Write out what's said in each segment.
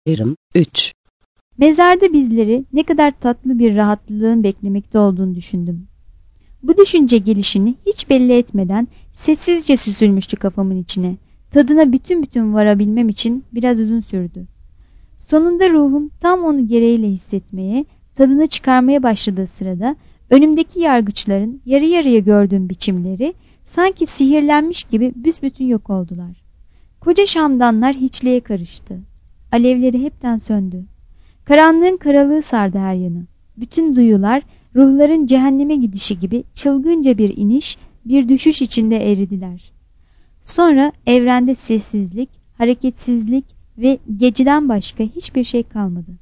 Yarım 3. Mezarda bizleri ne kadar tatlı bir rahatlığın beklemekte olduğunu düşündüm. Bu düşünce gelişini hiç belli etmeden sessizce süzülmüştü kafamın içine. Tadına bütün varabilmem için biraz uzun sürdü. Sonunda ruhum tam onu gereğiyle hissetmeye, tadını çıkarmaya başladığı sırada önümdeki yargıçların yarı yarıya gördüğüm biçimleri sanki sihirlenmiş gibi büsbütün yok oldular. Koca şamdanlar hiçliğe karıştı. Alevleri hepten söndü. Karanlığın karalığı sardı her yanı. Bütün duyular ruhların cehenneme gidişi gibi çılgınca bir iniş, bir düşüş içinde eridiler. Sonra evrende sessizlik, hareketsizlik ve geceden başka hiçbir şey kalmadı.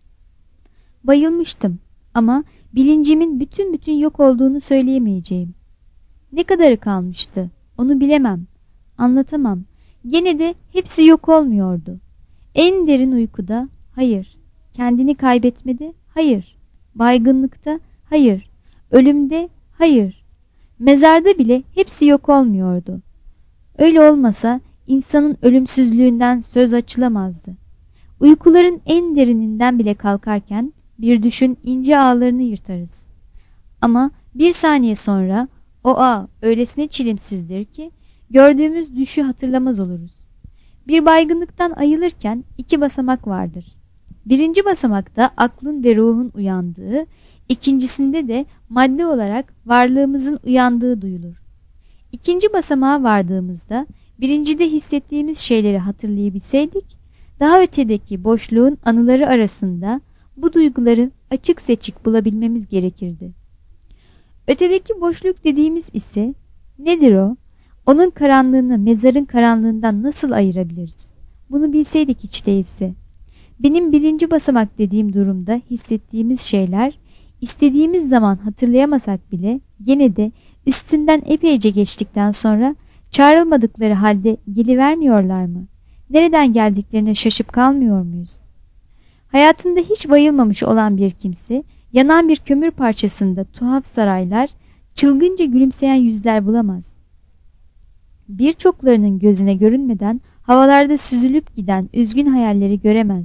Bayılmıştım ama bilincimin bütün yok olduğunu söyleyemeyeceğim. Ne kadarı kalmıştı onu bilemem, anlatamam. Gene de hepsi yok olmuyordu. En derin uykuda hayır, kendini kaybetmede hayır, baygınlıkta hayır, ölümde hayır, mezarda bile hepsi yok olmuyordu. Öyle olmasa insanın ölümsüzlüğünden söz açılamazdı. Uykuların en derininden bile kalkarken bir düşün ince ağlarını yırtarız. Ama bir saniye sonra o ağ öylesine çilimsizdir ki gördüğümüz düşü hatırlamaz oluruz. Bir baygınlıktan ayılırken 2 basamak vardır. Birinci basamakta aklın ve ruhun uyandığı, ikincisinde de madde olarak varlığımızın uyandığı duyulur. İkinci basamağa vardığımızda birincide hissettiğimiz şeyleri hatırlayabilseydik, daha ötedeki boşluğun anıları arasında bu duyguları açık seçik bulabilmemiz gerekirdi. Ötedeki boşluk dediğimiz ise nedir o? Onun karanlığını mezarın karanlığından nasıl ayırabiliriz? Bunu bilseydik hiç değilse. Benim birinci basamak dediğim durumda hissettiğimiz şeyler, istediğimiz zaman hatırlayamasak bile gene de üstünden epeyce geçtikten sonra çağrılmadıkları halde gelivermiyorlar mı? Nereden geldiklerine şaşıp kalmıyor muyuz? Hayatında hiç bayılmamış olan bir kimse, yanan bir kömür parçasında tuhaf saraylar, çılgınca gülümseyen yüzler bulamaz. Birçoklarının gözüne görünmeden havalarda süzülüp giden üzgün hayalleri göremez.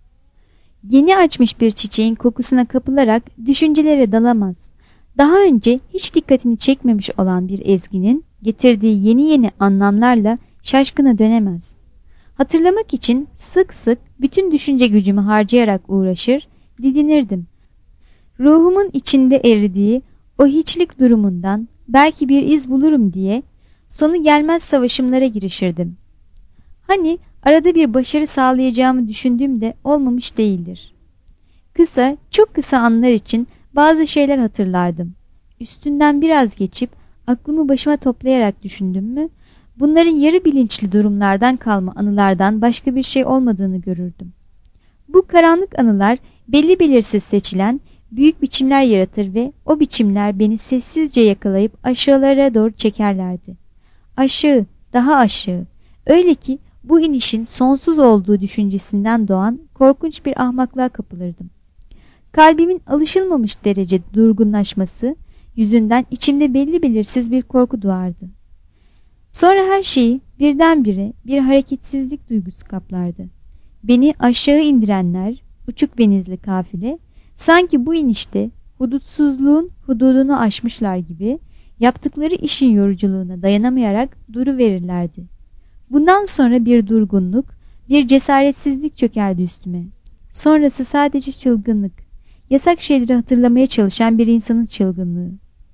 Yeni açmış bir çiçeğin kokusuna kapılarak düşüncelere dalamaz. Daha önce hiç dikkatini çekmemiş olan bir ezginin getirdiği yeni anlamlarla şaşkına dönemez. Hatırlamak için sık sık bütün düşünce gücümü harcayarak uğraşır, didinirdim. Ruhumun içinde eridiği o hiçlik durumundan belki bir iz bulurum diye sonu gelmez savaşımlara girişirdim. Hani arada bir başarı sağlayacağımı düşündüğümde olmamış değildir. Kısa, çok kısa anlar için bazı şeyler hatırlardım. Üstünden biraz geçip aklımı başıma toplayarak düşündüm mü, bunların yarı bilinçli durumlardan kalma anılardan başka bir şey olmadığını görürdüm. Bu karanlık anılar belli belirsiz seçilen büyük biçimler yaratır ve o biçimler beni sessizce yakalayıp aşağılara doğru çekerlerdi. Aşağı, daha aşağı. Öyle ki bu inişin sonsuz olduğu düşüncesinden doğan korkunç bir ahmaklığa kapılırdım. Kalbimin alışılmamış derecede durgunlaşması yüzünden içimde belli belirsiz bir korku doğardı. Sonra her şeyi birdenbire bir hareketsizlik duygusu kaplardı. Beni aşağı indirenler, uçuk benizli kafile, sanki bu inişte hudutsuzluğun hududunu aşmışlar gibi yaptıkları işin yoruculuğuna dayanamayarak duruverirlerdi. Bundan sonra bir durgunluk, bir cesaretsizlik çökerdi üstüme. Sonrası sadece çılgınlık, yasak şeyleri hatırlamaya çalışan bir insanın çılgınlığı.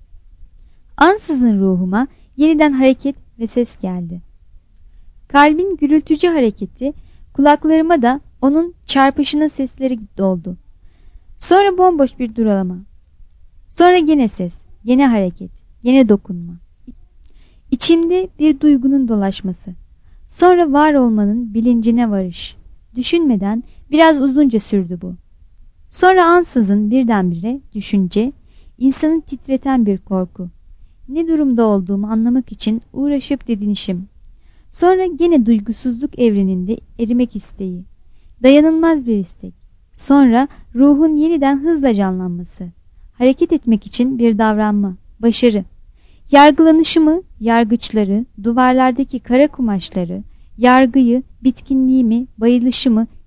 Ansızın ruhuma yeniden hareket ve ses geldi. Kalbin gürültücü hareketi, kulaklarıma da onun çarpışının sesleri doldu. Sonra bomboş bir duralama. Sonra gene ses, gene hareket, gene dokunma. İçimde bir duygunun dolaşması. Sonra var olmanın bilincine varış. Düşünmeden biraz uzunca sürdü bu. Sonra ansızın birdenbire düşünce, insanı titreten bir korku. Ne durumda olduğumu anlamak için uğraşıp didinişim. Sonra gene duygusuzluk evreninde erimek isteği. Dayanılmaz bir istek. Sonra ruhun yeniden hızla canlanması. Hareket etmek için bir davranma, başarı. Yargılanışımı, yargıçları, duvarlardaki kara kumaşları, yargıyı, bitkinliğimi, bayılışımı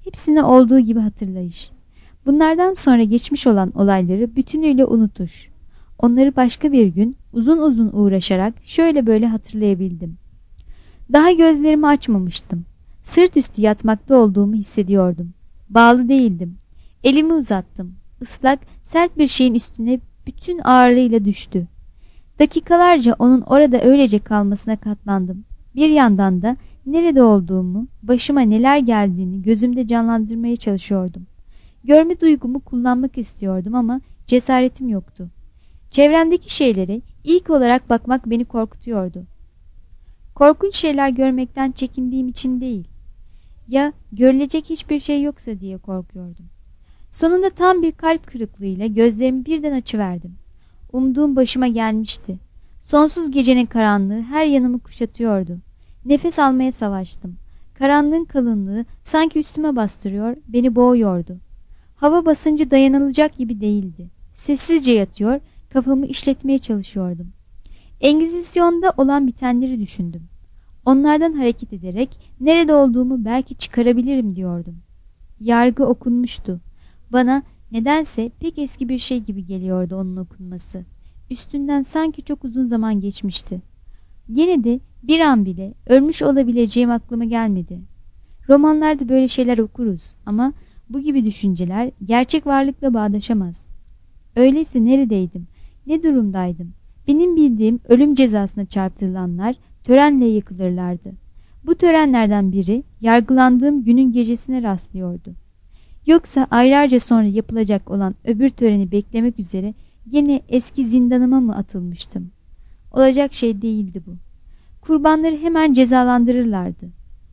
Hepsini olduğu gibi hatırlayış. Bunlardan sonra geçmiş olan olayları bütünüyle unutuş. Onları başka bir gün uzun uzun uğraşarak şöyle böyle hatırlayabildim. Daha gözlerimi açmamıştım. Sırt üstü yatmakta olduğumu hissediyordum. Bağlı değildim. Elimi uzattım. Islak, sert bir şeyin üstüne bütün ağırlığıyla düştü. Dakikalarca onun orada öylece kalmasına katlandım. Bir yandan da nerede olduğumu, başıma neler geldiğini gözümde canlandırmaya çalışıyordum. Görme duygumu kullanmak istiyordum ama cesaretim yoktu. Çevremdeki şeylere ilk olarak bakmak beni korkutuyordu. Korkunç şeyler görmekten çekindiğim için değil, ya görülecek hiçbir şey yoksa diye korkuyordum. Sonunda tam bir kalp kırıklığıyla gözlerimi birden açıverdim. Umduğum başıma gelmişti. Sonsuz gecenin karanlığı her yanımı kuşatıyordu. Nefes almaya savaştım. Karanlığın kalınlığı sanki üstüme bastırıyor, beni boğuyordu. Hava basıncı dayanılacak gibi değildi. Sessizce yatıyor, kafamı işletmeye çalışıyordum. Engizisyonda olan bitenleri düşündüm. Onlardan hareket ederek nerede olduğumu belki çıkarabilirim diyordum. Yargı okunmuştu. Bana nedense pek eski bir şey gibi geliyordu onun okunması. Üstünden sanki çok uzun zaman geçmişti. Yine de bir an bile ölmüş olabileceğim aklıma gelmedi. Romanlarda böyle şeyler okuruz ama bu gibi düşünceler gerçek varlıkla bağdaşamaz. Öyleyse neredeydim, ne durumdaydım? Benim bildiğim ölüm cezasına çarptırılanlar törenle yakılırlardı. Bu törenlerden biri yargılandığım günün gecesine rastlıyordu. Yoksa aylarca sonra yapılacak olan öbür töreni beklemek üzere yine eski zindanıma mı atılmıştım? Olacak şey değildi bu. Kurbanları hemen cezalandırırlardı.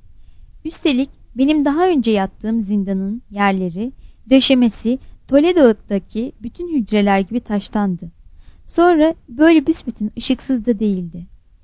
Üstelik benim daha önce yattığım zindanın yerleri, döşemesi Toledo'daki bütün hücreler gibi taştandı. Sonra böyle büsbütün ışıksız da değildi.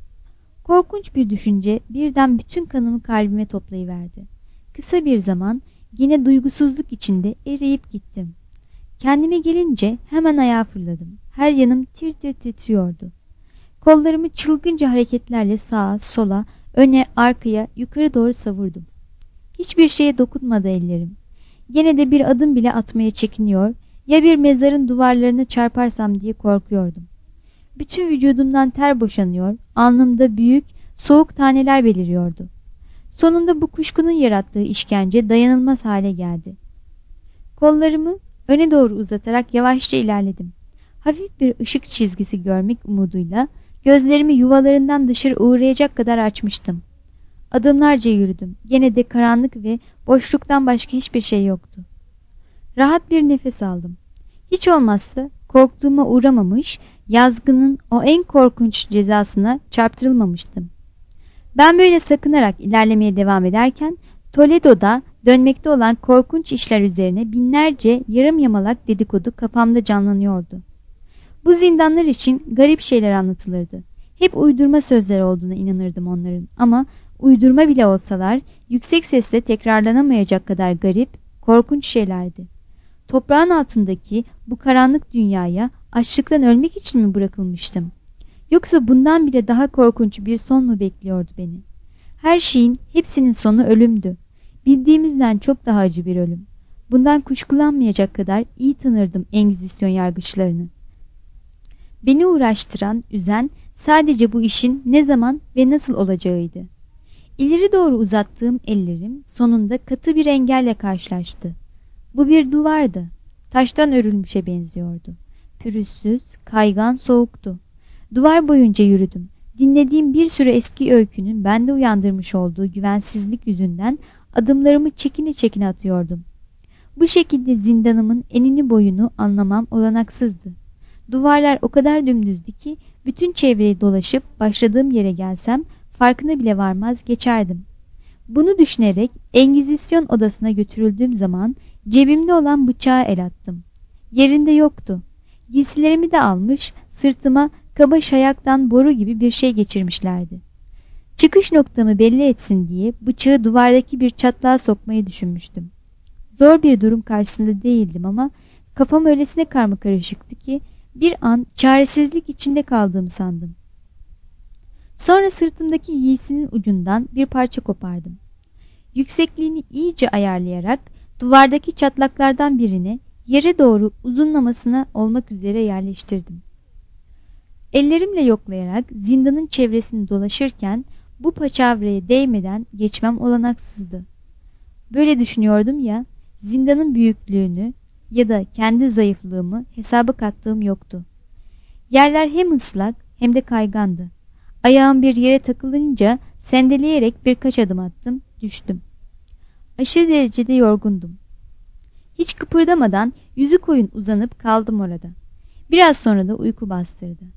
Korkunç bir düşünce birden bütün kanımı kalbime toplayıverdi. Kısa bir zaman yine duygusuzluk içinde eriyip gittim. Kendime gelince hemen ayağa fırladım. Her yanım tir tir titriyordu. Kollarımı çılgınca hareketlerle sağa, sola, öne, arkaya, yukarı doğru savurdum. Hiçbir şeye dokunmadı ellerim. Gene de bir adım bile atmaya çekiniyor, ya bir mezarın duvarlarına çarparsam diye korkuyordum. Bütün vücudumdan ter boşanıyor, alnımda büyük, soğuk taneler beliriyordu. Sonunda bu kuşkunun yarattığı işkence dayanılmaz hale geldi. Kollarımı öne doğru uzatarak yavaşça ilerledim. Hafif bir ışık çizgisi görmek umuduyla gözlerimi yuvalarından dışarı uğrayacak kadar açmıştım. Adımlarca yürüdüm. Gene de karanlık ve boşluktan başka hiçbir şey yoktu. Rahat bir nefes aldım. Hiç olmazsa korktuğuma uğramamış, yazgının o en korkunç cezasına çarptırılmamıştım. Ben böyle sakınarak ilerlemeye devam ederken Toledo'da dönmekte olan korkunç işler üzerine binlerce yarım yamalak dedikodu kafamda canlanıyordu. Bu zindanlar için garip şeyler anlatılırdı. Hep uydurma sözler olduğuna inanırdım onların ama uydurma bile olsalar yüksek sesle tekrarlanamayacak kadar garip, korkunç şeylerdi. Toprağın altındaki bu karanlık dünyaya açlıktan ölmek için mi bırakılmıştım? Yoksa bundan bile daha korkunç bir son mu bekliyordu beni? Her şeyin, hepsinin sonu ölümdü. Bildiğimizden çok daha acı bir ölüm. Bundan kuşkulanmayacak kadar iyi tanırdım Engizisyon yargıçlarını. Beni uğraştıran, üzen sadece bu işin ne zaman ve nasıl olacağıydı. İleri doğru uzattığım ellerim sonunda katı bir engelle karşılaştı. Bu bir duvardı. Taştan örülmüşe benziyordu. Pürüzsüz, kaygan, soğuktu. Duvar boyunca yürüdüm. Dinlediğim bir sürü eski öykünün bende uyandırmış olduğu güvensizlik yüzünden adımlarımı çekine çekine atıyordum. Bu şekilde zindanımın enini boyunu anlamam olanaksızdı. Duvarlar o kadar dümdüzdü ki bütün çevreyi dolaşıp başladığım yere gelsem farkına bile varmaz geçerdim. Bunu düşünerek Engizisyon odasına götürüldüğüm zaman cebimde olan bıçağa el attım. Yerinde yoktu. Giysilerimi de almış, sırtıma kaba şayaktan boru gibi bir şey geçirmişlerdi. Çıkış noktamı belli etsin diye bıçağı duvardaki bir çatlağa sokmayı düşünmüştüm. Zor bir durum karşısında değildim ama kafam öylesine karmakarışıktı ki bir an çaresizlik içinde kaldığımı sandım. Sonra sırtımdaki giysinin ucundan bir parça kopardım. Yüksekliğini iyice ayarlayarak duvardaki çatlaklardan birini yere doğru uzunlamasına olmak üzere yerleştirdim. Ellerimle yoklayarak zindanın çevresini dolaşırken bu paçavraya değmeden geçmem olanaksızdı. Böyle düşünüyordum ya, zindanın büyüklüğünü ya da kendi zayıflığımı hesaba kattığım yoktu. Yerler hem ıslak hem de kaygandı. Ayağım bir yere takılınca sendeleyerek birkaç adım attım, düştüm. Aşırı derecede yorgundum. Hiç kıpırdamadan yüzü koyun uzanıp kaldım orada. Biraz sonra da uyku bastırdı.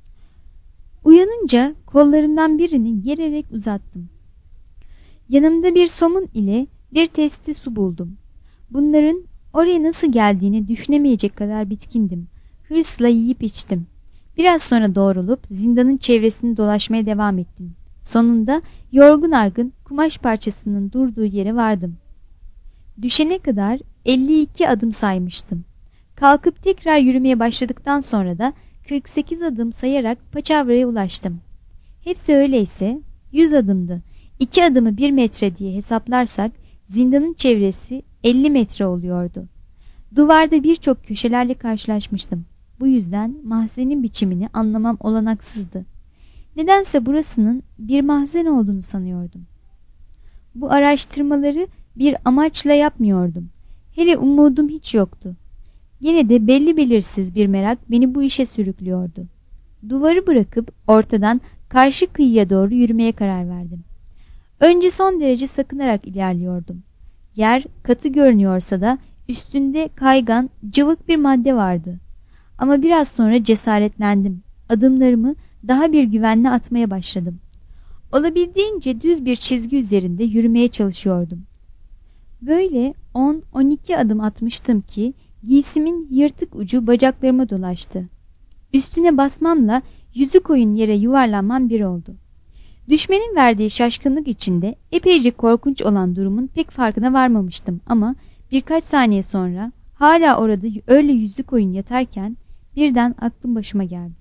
Uyanınca kollarımdan birini gererek uzattım. Yanımda bir somun ile bir testi su buldum. Bunların oraya nasıl geldiğini düşünemeyecek kadar bitkindim. Hırsla yiyip içtim. Biraz sonra doğrulup zindanın çevresini dolaşmaya devam ettim. Sonunda yorgun argın kumaş parçasının durduğu yere vardım. Düşene kadar 52 adım saymıştım. Kalkıp tekrar yürümeye başladıktan sonra da 48 adım sayarak paçavraya ulaştım. Hepsi öyleyse 100 adımdı. 2 adımı 1 metre diye hesaplarsak zindanın çevresi 50 metre oluyordu. Duvarda birçok köşelerle karşılaşmıştım. Bu yüzden mahzenin biçimini anlamam olanaksızdı. Nedense burasının bir mahzen olduğunu sanıyordum. Bu araştırmaları bir amaçla yapmıyordum. Hele umudum hiç yoktu. Yine de belli belirsiz bir merak beni bu işe sürüklüyordu. Duvarı bırakıp ortadan karşı kıyıya doğru yürümeye karar verdim. Önce son derece sakınarak ilerliyordum. Yer katı görünüyorsa da üstünde kaygan, cıvık bir madde vardı. Ama biraz sonra cesaretlendim. Adımlarımı daha bir güvenle atmaya başladım. Olabildiğince düz bir çizgi üzerinde yürümeye çalışıyordum. Böyle 10-12 adım atmıştım ki giysimin yırtık ucu bacaklarıma dolaştı. Üstüne basmamla yüzü koyun yere yuvarlanmam bir oldu. Düşmenin verdiği şaşkınlık içinde epeyce korkunç olan durumun pek farkına varmamıştım ama birkaç saniye sonra hala orada öyle yüzü koyun yatarken birden aklım başıma geldi.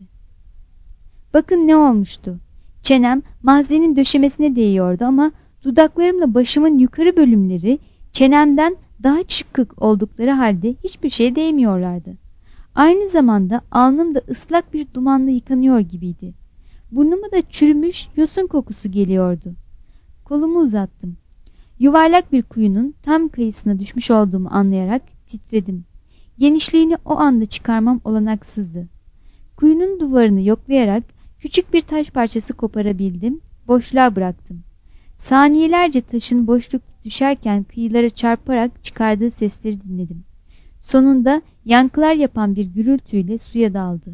Bakın ne olmuştu. Çenem mahzenin döşemesine değiyordu ama dudaklarımla başımın yukarı bölümleri çenemden daha çıkık oldukları halde hiçbir şeye değmiyorlardı. Aynı zamanda alnım da ıslak bir dumanla yıkanıyor gibiydi. Burnuma da çürümüş yosun kokusu geliyordu. Kolumu uzattım. Yuvarlak bir kuyunun tam kıyısına düşmüş olduğumu anlayarak titredim. Genişliğini o anda çıkarmam olanaksızdı. Kuyunun duvarını yoklayarak küçük bir taş parçası koparabildim, boşluğa bıraktım. Saniyelerce taşın boşlukta düşerken kıyılara çarparak çıkardığı sesleri dinledim. Sonunda yankılar yapan bir gürültüyle suya daldı.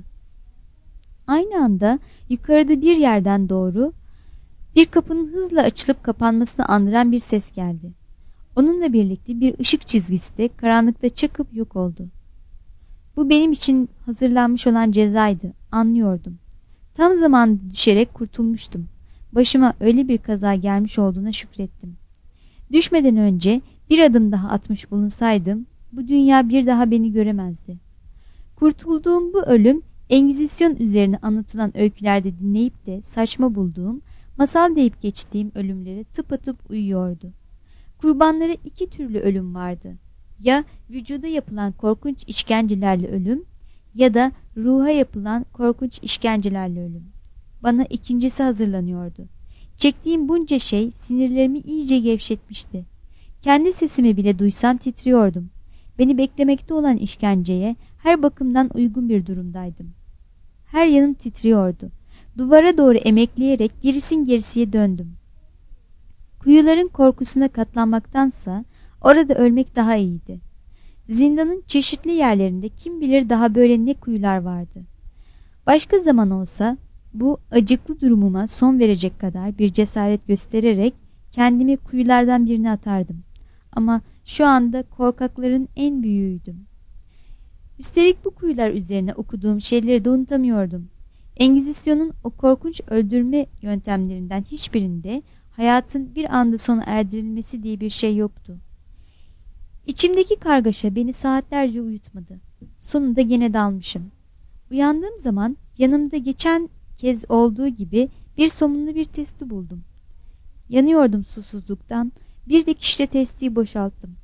Aynı anda yukarıda bir yerden doğru bir kapının hızla açılıp kapanmasını andıran bir ses geldi. Onunla birlikte bir ışık çizgisi de karanlıkta çakıp yok oldu. Bu benim için hazırlanmış olan cezaydı, anlıyordum. Tam zamanında düşerek kurtulmuştum. Başıma öyle bir kaza gelmiş olduğuna şükrettim. Düşmeden önce bir adım daha atmış bulunsaydım, bu dünya bir daha beni göremezdi. Kurtulduğum bu ölüm, Engizisyon üzerine anlatılan öykülerde dinleyip de saçma bulduğum, masal deyip geçtiğim ölümlere tıpatıp uyuyordu. Kurbanlara iki türlü ölüm vardı. Ya vücuda yapılan korkunç işkencelerle ölüm ya da ruha yapılan korkunç işkencelerle ölüm. Bana ikincisi hazırlanıyordu. Çektiğim bunca şey sinirlerimi iyice gevşetmişti. Kendi sesimi bile duysam titriyordum. Beni beklemekte olan işkenceye her bakımdan uygun bir durumdaydım. Her yanım titriyordu. Duvara doğru emekleyerek gerisin gerisiye döndüm. Kuyuların korkusuna katlanmaktansa orada ölmek daha iyiydi. Zindanın çeşitli yerlerinde kim bilir daha böyle ne kuyular vardı. Başka zaman olsa bu acıklı durumuma son verecek kadar bir cesaret göstererek kendimi kuyulardan birine atardım. Ama şu anda korkakların en büyüğüydüm. Üstelik bu kuyular üzerine okuduğum şeyleri de unutamıyordum. Engizisyon'un o korkunç öldürme yöntemlerinden hiçbirinde hayatın bir anda sona erdirilmesi diye bir şey yoktu. İçimdeki kargaşa beni saatlerce uyutmadı. Sonunda gene dalmışım. Uyandığım zaman yanımda geçen kez olduğu gibi bir somunlu bir testi buldum. Yanıyordum susuzluktan. Bir dikişle testiyi boşalttım.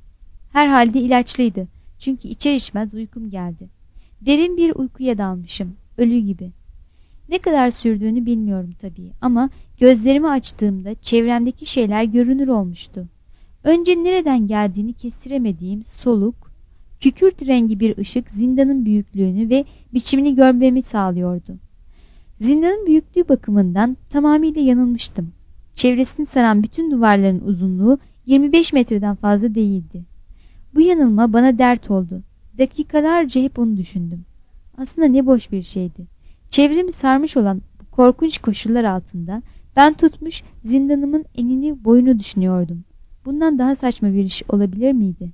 Herhalde ilaçlıydı. Çünkü içer içmez uykum geldi. Derin bir uykuya dalmışım. Ölü gibi. Ne kadar sürdüğünü bilmiyorum tabii ama gözlerimi açtığımda çevremdeki şeyler görünür olmuştu. Önce nereden geldiğini kestiremediğim soluk, kükürt rengi bir ışık zindanın büyüklüğünü ve biçimini görmemi sağlıyordu. Zindanın büyüklüğü bakımından tamamıyla yanılmıştım. Çevresini saran bütün duvarların uzunluğu 25 metreden fazla değildi. Bu yanılma bana dert oldu. Dakikalarca hep onu düşündüm. Aslında ne boş bir şeydi. Çevremi sarmış olan bu korkunç koşullar altında ben tutmuş zindanımın enini boyunu düşünüyordum. Bundan daha saçma bir iş olabilir miydi?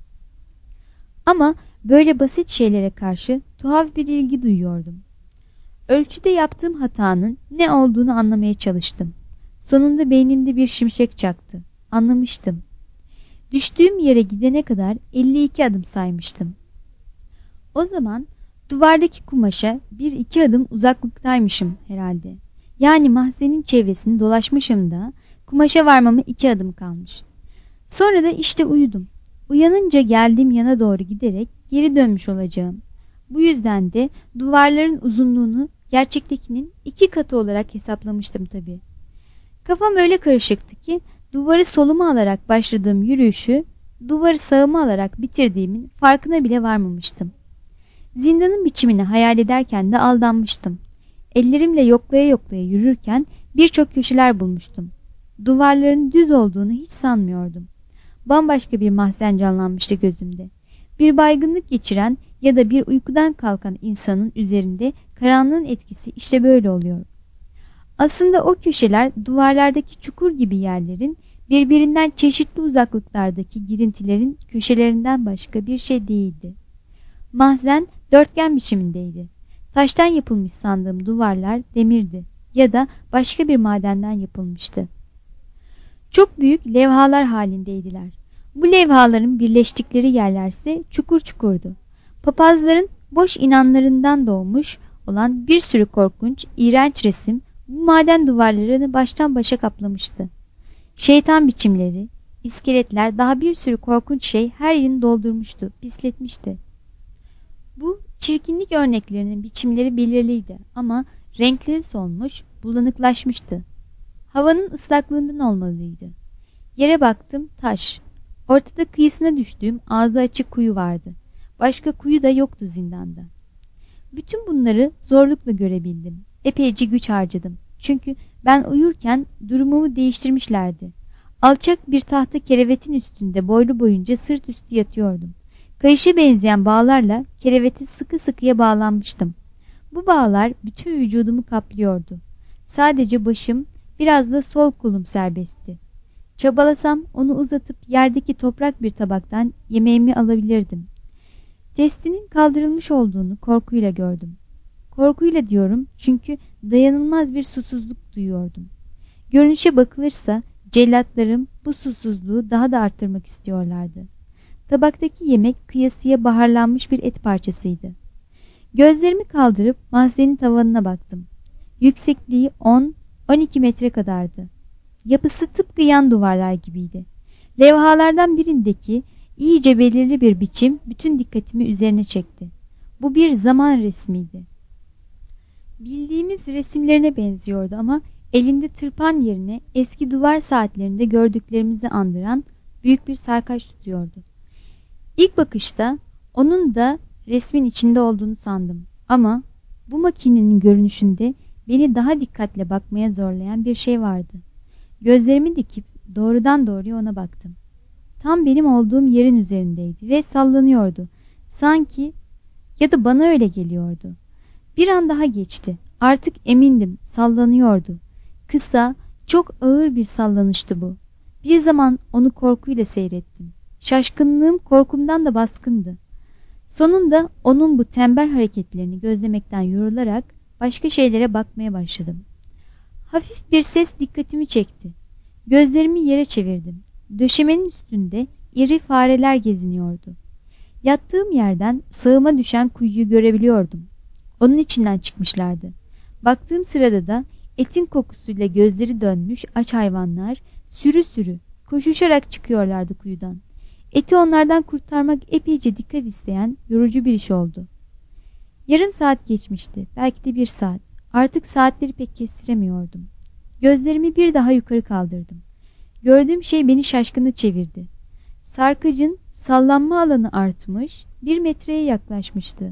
Ama böyle basit şeylere karşı tuhaf bir ilgi duyuyordum. Ölçüde yaptığım hatanın ne olduğunu anlamaya çalıştım. Sonunda beynimde bir şimşek çaktı. Anlamıştım. Düştüğüm yere gidene kadar 52 adım saymıştım. O zaman duvardaki kumaşa 1-2 adım uzaklıktaymışım herhalde. Yani mahzenin çevresini dolaşmışım da kumaşa varmama 2 adım kalmış. Sonra da işte uyudum. Uyanınca geldiğim yana doğru giderek geri dönmüş olacağım. Bu yüzden de duvarların uzunluğunu gerçektekinin 2 katı olarak hesaplamıştım tabii. Kafam öyle karışıktı ki duvarı soluma alarak başladığım yürüyüşü duvarı sağıma alarak bitirdiğimin farkına bile varmamıştım. Zindanın biçimini hayal ederken de aldanmıştım. Ellerimle yoklaya yoklaya yürürken birçok köşeler bulmuştum. Duvarların düz olduğunu hiç sanmıyordum. Bambaşka bir mahzen canlanmıştı gözümde. Bir baygınlık geçiren ya da bir uykudan kalkan insanın üzerinde karanlığın etkisi işte böyle oluyor. Aslında o köşeler duvarlardaki çukur gibi yerlerin birbirinden çeşitli uzaklıklardaki girintilerin köşelerinden başka bir şey değildi. Mahzen dörtgen biçimindeydi. Taştan yapılmış sandığım duvarlar demirdi ya da başka bir madenden yapılmıştı. Çok büyük levhalar halindeydiler. Bu levhaların birleştikleri yerlerse çukur çukurdu. Papazların boş inanlarından doğmuş olan bir sürü korkunç, iğrenç resim bu maden duvarlarını baştan başa kaplamıştı. Şeytan biçimleri, iskeletler, daha bir sürü korkunç şey her yerini doldurmuştu, pisletmişti. Bu çirkinlik örneklerinin biçimleri belirliydi ama renkleri solmuş, bulanıklaşmıştı. Havanın ıslaklığından olmalıydı. Yere baktım, taş. Ortada kıyısına düştüğüm ağzı açık kuyu vardı. Başka kuyu da yoktu zindanda. Bütün bunları zorlukla görebildim. Epeyce güç harcadım. Çünkü ben uyurken durumumu değiştirmişlerdi. Alçak bir tahta kerevetin üstünde boylu boyunca sırt üstü yatıyordum. Kayışa benzeyen bağlarla kerevete sıkı sıkıya bağlanmıştım. Bu bağlar bütün vücudumu kaplıyordu. Sadece başım, biraz da sol kolum serbestti. Çabalasam onu uzatıp yerdeki toprak bir tabaktan yemeğimi alabilirdim. Testinin kaldırılmış olduğunu korkuyla gördüm. Korkuyla diyorum çünkü dayanılmaz bir susuzluk duyuyordum. Görünüşe bakılırsa cellatlarım bu susuzluğu daha da arttırmak istiyorlardı. Tabaktaki yemek kıyasıya baharlanmış bir et parçasıydı. Gözlerimi kaldırıp mahzenin tavanına baktım. Yüksekliği 10-12 metre kadardı. Yapısı tıpkı yan duvarlar gibiydi. Levhalardan birindeki iyice belirli bir biçim bütün dikkatimi üzerine çekti. Bu bir zaman resmiydi. Bildiğimiz resimlerine benziyordu ama elinde tırpan yerine eski duvar saatlerinde gördüklerimizi andıran büyük bir sarkaç tutuyordu. İlk bakışta onun da resmin içinde olduğunu sandım ama bu makinenin görünüşünde beni daha dikkatle bakmaya zorlayan bir şey vardı. Gözlerimi dikip doğrudan doğruya ona baktım. Tam benim olduğum yerin üzerindeydi ve sallanıyordu. Sanki ya da bana öyle geliyordu. Bir an daha geçti. Artık emindim, sallanıyordu. Kısa, çok ağır bir sallanıştı bu. Bir zaman onu korkuyla seyrettim. Şaşkınlığım korkumdan da baskındı. Sonunda onun bu tembel hareketlerini gözlemekten yorularak başka şeylere bakmaya başladım. Hafif bir ses dikkatimi çekti. Gözlerimi yere çevirdim. Döşemenin üstünde iri fareler geziniyordu. Yattığım yerden sağıma düşen kuyuyu görebiliyordum. Onun içinden çıkmışlardı. Baktığım sırada da etin kokusuyla gözleri dönmüş aç hayvanlar sürü sürü koşuşarak çıkıyorlardı kuyudan. Eti onlardan kurtarmak epeyce dikkat isteyen yorucu bir iş oldu. Yarım saat geçmişti, belki de 1 saat. Artık saatleri pek kestiremiyordum. Gözlerimi bir daha yukarı kaldırdım. Gördüğüm şey beni şaşkına çevirdi. Sarkacın sallanma alanı artmış, 1 metreye yaklaşmıştı.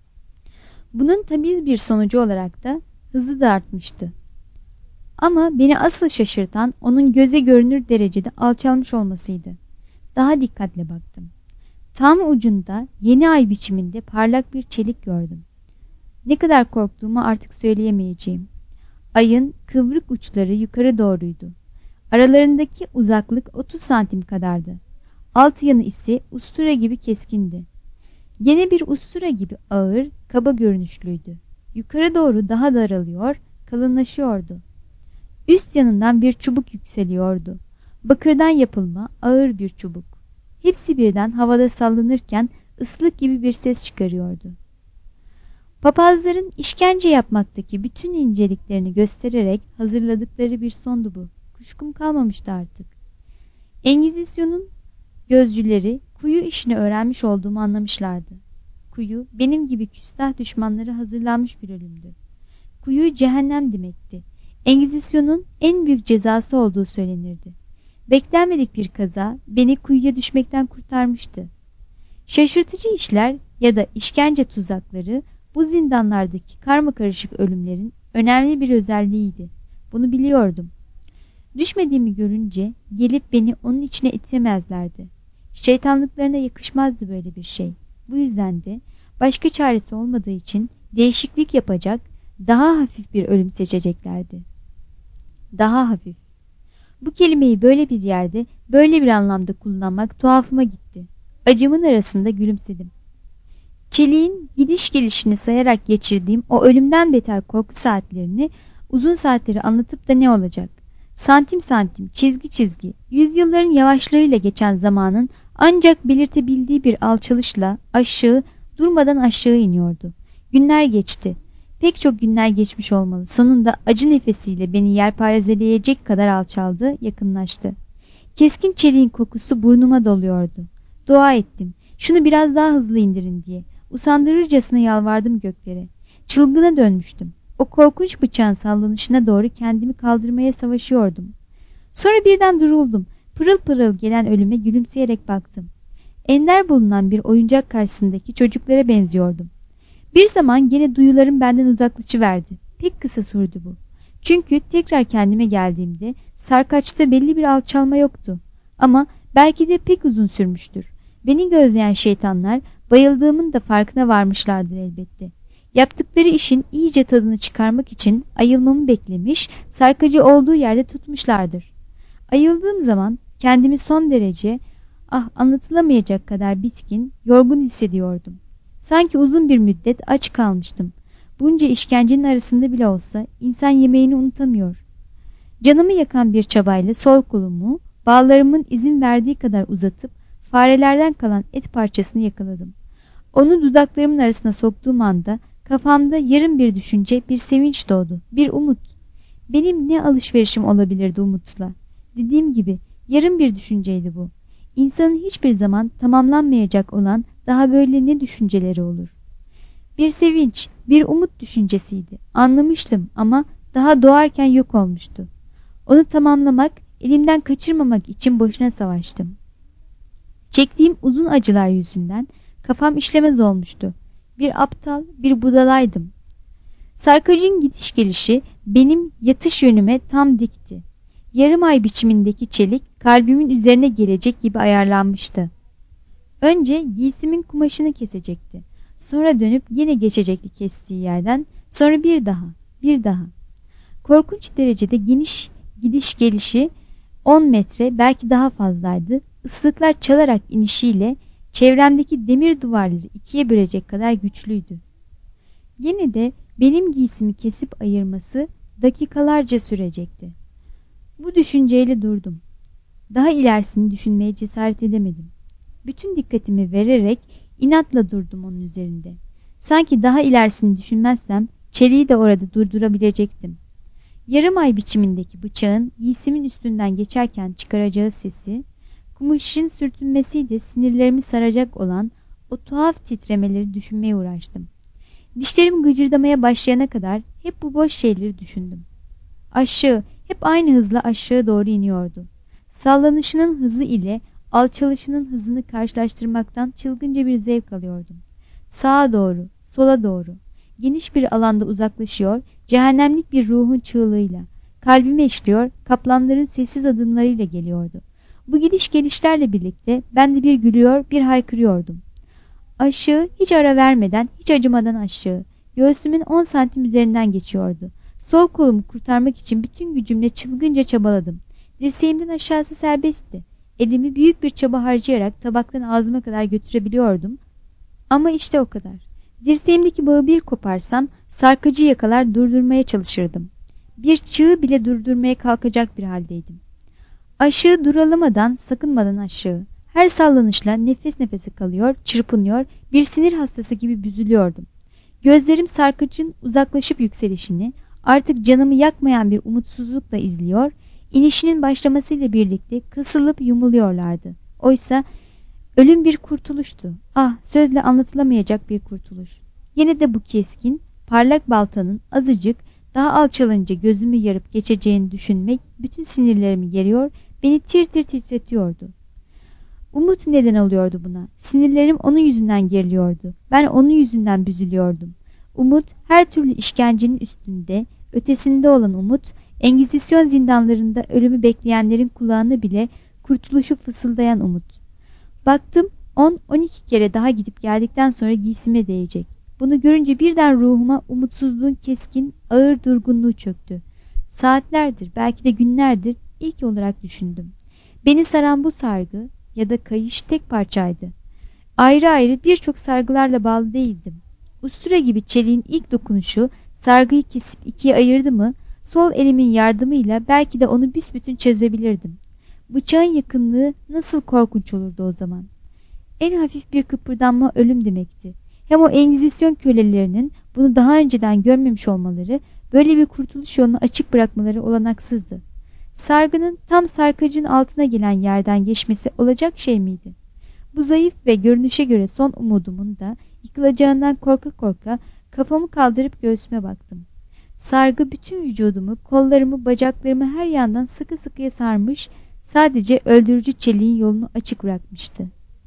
Bunun tabii bir sonucu olarak da hızı da artmıştı. Ama beni asıl şaşırtan onun göze görünür derecede alçalmış olmasıydı. Daha dikkatle baktım. Tam ucunda yeni ay biçiminde parlak bir çelik gördüm. Ne kadar korktuğumu artık söyleyemeyeceğim. Ayın kıvrık uçları yukarı doğruydu. Aralarındaki uzaklık 30 santim kadardı. Alt yanı ise ustura gibi keskindi. Gene bir ustura gibi ağır, kaba görünüşlüydü. Yukarı doğru daha daralıyor, kalınlaşıyordu. Üst yanından bir çubuk yükseliyordu. Bakırdan yapılma ağır bir çubuk. Hepsi birden havada sallanırken ıslık gibi bir ses çıkarıyordu. Papazların işkence yapmaktaki bütün inceliklerini göstererek hazırladıkları bir sondu bu. Kuşkum kalmamıştı artık. Engizisyon'un gözcüleri kuyu işini öğrenmiş olduğumu anlamışlardı. Kuyu benim gibi küstah düşmanlara hazırlanmış bir ölümdü. Kuyu cehennem demekti. Engizisyon'un en büyük cezası olduğu söylenirdi. Beklenmedik bir kaza beni kuyuya düşmekten kurtarmıştı. Şaşırtıcı işler ya da işkence tuzakları bu zindanlardaki karmakarışık ölümlerin önemli bir özelliğiydi. Bunu biliyordum. Düşmediğimi görünce gelip beni onun içine itemezlerdi. Şeytanlıklarına yakışmazdı böyle bir şey. Bu yüzden de başka çaresi olmadığı için değişiklik yapacak, daha hafif bir ölüm seçeceklerdi. Daha hafif. Bu kelimeyi böyle bir yerde, böyle bir anlamda kullanmak tuhafıma gitti. Acımın arasında gülümsedim. Çeliğin gidiş gelişini sayarak geçirdiğim o ölümden beter korku saatlerini, uzun saatleri anlatıp da ne olacak? Santim santim, çizgi çizgi, yüzyılların yavaşlığıyla geçen zamanın ancak belirtebildiği bir alçalışla aşağı, durmadan aşağı iniyordu. Günler geçti. Pek çok günler geçmiş olmalı. Sonunda acı nefesiyle beni yelparezeleyecek kadar alçaldı, yakınlaştı. Keskin çeliğin kokusu burnuma doluyordu. Dua ettim. Şunu biraz daha hızlı indirin diye. Usandırırcasına yalvardım göklere. Çılgına dönmüştüm. O korkunç bıçağın sallanışına doğru kendimi kaldırmaya savaşıyordum. Sonra birden duruldum. Pırıl pırıl gelen ölüme gülümseyerek baktım. Ender bulunan bir oyuncak karşısındaki çocuklara benziyordum. Bir zaman gene duyularım benden uzaklaşıverdi. Pek kısa sürdü bu. Çünkü tekrar kendime geldiğimde sarkaçta belli bir alçalma yoktu. Ama belki de pek uzun sürmüştür. Beni gözleyen şeytanlar bayıldığımın da farkına varmışlardır elbette. Yaptıkları işin iyice tadını çıkarmak için ayılmamı beklemiş, sarkacı olduğu yerde tutmuşlardır. Ayıldığım zaman kendimi son derece, anlatılamayacak kadar bitkin, yorgun hissediyordum. Sanki uzun bir müddet aç kalmıştım. Bunca işkencenin arasında bile olsa insan yemeğini unutamıyor. Canımı yakan bir çabayla sol kolumu bağlarımın izin verdiği kadar uzatıp farelerden kalan et parçasını yakaladım. Onu dudaklarımın arasına soktuğum anda kafamda yarım bir düşünce, bir sevinç doğdu, bir umut. Benim ne alışverişim olabilirdi umutla? Dediğim gibi yarım bir düşünceydi bu. İnsanın hiçbir zaman tamamlanmayacak olan daha böyle ne düşünceleri olur? Bir sevinç, bir umut düşüncesiydi. Anlamıştım ama daha doğarken yok olmuştu. Onu tamamlamak, elimden kaçırmamak için boşuna savaştım. Çektiğim uzun acılar yüzünden kafam işlemez olmuştu. Bir aptal, bir budalaydım. Sarkacın gidiş gelişi benim yatış yönüme tam dikti. Yarım ay biçimindeki çelik kalbimin üzerine gelecek gibi ayarlanmıştı. Önce giysimin kumaşını kesecekti. Sonra dönüp yine geçecekti kestiği yerden. Sonra bir daha, bir daha. Korkunç derecede geniş gidiş gelişi 10 metre belki daha fazlaydı. Islıklar çalarak inişiyle çevremdeki demir duvarları ikiye bölecek kadar güçlüydü. Yine de benim giysimi kesip ayırması dakikalarca sürecekti. Bu düşünceyle durdum. Daha ilerisini düşünmeye cesaret edemedim. Bütün dikkatimi vererek inatla durdum onun üzerinde. Sanki daha ilerisini düşünmezsem çeliği de orada durdurabilecektim. Yarım ay biçimindeki bıçağın giysimin üstünden geçerken çıkaracağı sesi, kumaşın sürtünmesiyle sinirlerimi saracak olan o tuhaf titremeleri düşünmeye uğraştım. Dişlerim gıcırdamaya başlayana kadar hep bu boş şeyleri düşündüm. Aşağı, hep aynı hızla aşağı doğru iniyordu. Sallanışının hızı ile alçalışının hızını karşılaştırmaktan çılgınca bir zevk alıyordum. Sağa doğru, sola doğru, geniş bir alanda uzaklaşıyor, cehennemlik bir ruhun çığlığıyla. Kalbime işliyor, kaplanların sessiz adımlarıyla geliyordu. Bu gidiş gelişlerle birlikte ben de bir gülüyor, bir haykırıyordum. Aşağı, hiç ara vermeden, hiç acımadan aşağı. Göğsümün 10 santim üzerinden geçiyordu. Sol kolumu kurtarmak için bütün gücümle çılgınca çabaladım. Dirseğimden aşağısı serbestti. Elimi büyük bir çaba harcayarak tabaktan ağzıma kadar götürebiliyordum. Ama işte o kadar. Dirseğimdeki bağı bir koparsam sarkıcı yakalar durdurmaya çalışırdım. Bir çığı bile durdurmaya kalkacak bir haldeydim. Aşağı duralamadan, sakınmadan aşağı. Her sallanışla nefes nefese kalıyor, çırpınıyor, bir sinir hastası gibi büzülüyordum. Gözlerim sarkıcın uzaklaşıp yükselişini, artık canımı yakmayan bir umutsuzlukla izliyor, inişinin başlamasıyla birlikte kısılıp yumuluyorlardı. Oysa ölüm bir kurtuluştu. Ah, sözle anlatılamayacak bir kurtuluş. Yine de bu keskin, parlak baltanın azıcık daha alçalınca gözümü yarıp geçeceğini düşünmek bütün sinirlerimi geriyor, beni tir tir titretiyordu. Umut neden oluyordu buna? Sinirlerim onun yüzünden geriliyordu. Ben onun yüzünden büzülüyordum. Umut, her türlü işkencenin üstünde, ötesinde olan umut, Engizisyon zindanlarında ölümü bekleyenlerin kulağına bile kurtuluşu fısıldayan umut. Baktım 10-12 kere daha gidip geldikten sonra giysime değecek. Bunu görünce birden ruhuma umutsuzluğun keskin, ağır durgunluğu çöktü. Saatlerdir, belki de günlerdir ilk olarak düşündüm. Beni saran bu sargı ya da kayış tek parçaydı. Ayrı ayrı birçok sargılarla bağlı değildim. Ustura gibi çeliğin ilk dokunuşu sargıyı kesip ikiye ayırdı mı, sol elimin yardımıyla belki de onu büsbütün çözebilirdim. Bıçağın yakınlığı nasıl korkunç olurdu o zaman. En hafif bir kıpırdanma ölüm demekti. Hem o Engizisyon kölelerinin bunu daha önceden görmemiş olmaları, böyle bir kurtuluş yolunu açık bırakmaları olanaksızdı. Sargının tam sarkacın altına gelen yerden geçmesi olacak şey miydi? Bu zayıf ve görünüşe göre son umudumun da yıkılacağından korka korka kafamı kaldırıp göğsüme baktım. Sargı bütün vücudumu, kollarımı, bacaklarımı her yandan sıkı sıkıya sarmış, sadece öldürücü çeliğin yolunu açık bırakmıştı.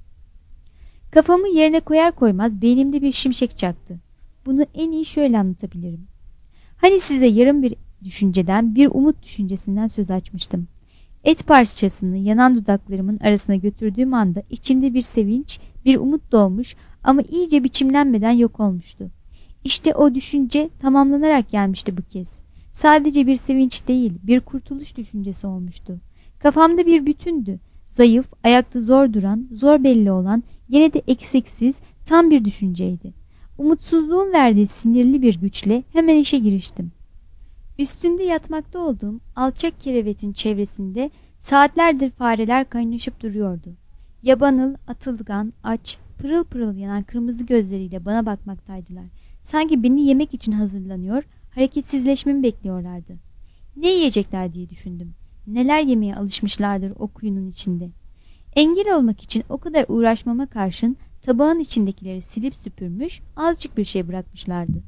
Kafamı yerine koyar koymaz beynimde bir şimşek çaktı. Bunu en iyi şöyle anlatabilirim. Hani size yarım bir düşünceden, bir umut düşüncesinden söz açmıştım. Et parçasını yanan dudaklarımın arasına götürdüğüm anda içimde bir sevinç, bir umut doğmuş ama iyice biçimlenmeden yok olmuştu. İşte o düşünce tamamlanarak gelmişti bu kez. Sadece bir sevinç değil, bir kurtuluş düşüncesi olmuştu. Kafamda bir bütündü. Zayıf, ayakta zor duran, zor belli olan, yine de eksiksiz, tam bir düşünceydi. Umutsuzluğun verdiği sinirli bir güçle hemen işe giriştim. Üstünde yatmakta olduğum alçak kerevetin çevresinde saatlerdir fareler kaynaşıp duruyordu. Yabanıl, atılgan, aç, pırıl pırıl yanan kırmızı gözleriyle bana bakmaktaydılar. Sanki beni yemek için hazırlanıyor, hareketsizleşmemi bekliyorlardı. Ne yiyecekler diye düşündüm. Neler yemeye alışmışlardır o kuyunun içinde. Engel olmak için o kadar uğraşmama karşın tabağın içindekileri silip süpürmüş, azıcık bir şey bırakmışlardı.